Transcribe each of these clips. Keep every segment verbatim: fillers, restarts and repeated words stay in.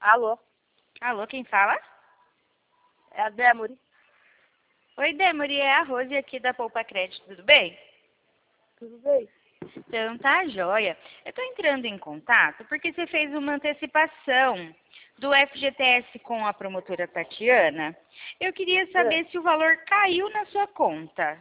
Alô? Alô, quem fala? É a Demory. Oi, Demory, é a Rose aqui da Poupa Crédito, tudo bem? Tudo bem? Então tá joia. Eu tô entrando em contato porque você fez uma antecipação do F G T S com a promotora Tatiana. Eu queria saber É. se o valor caiu na sua conta.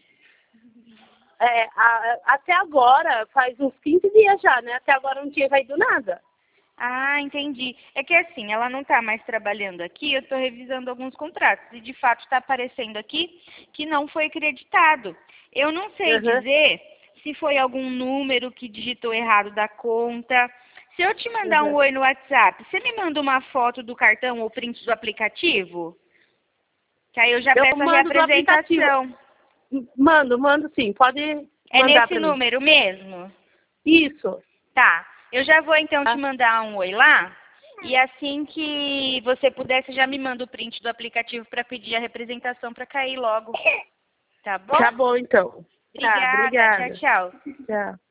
É, a- até agora, faz uns quinze dias já, né? Até agora não tinha caído nada. Ah, entendi. É que assim, ela não está mais trabalhando aqui, eu estou revisando alguns contratos e de fato está aparecendo aqui que não foi acreditado. Eu não sei Uhum. dizer se foi algum número que digitou errado da conta. Se eu te mandar um Uhum. oi no WhatsApp, você me manda uma foto do cartão ou print do aplicativo? Que aí eu já Eu peço a mando do aplicativo. reapresentação. Mando, mando sim. Pode É mandar nesse pra mim. número mesmo? Isso. Tá. Eu já vou então te Tá, mandar um oi lá. E assim que você puder, você já me manda o print do aplicativo para pedir a representação para cair logo. Tá bom? tá bom, então. Tá, Obrigada. Tchau, obrigada. tchau. Tchau.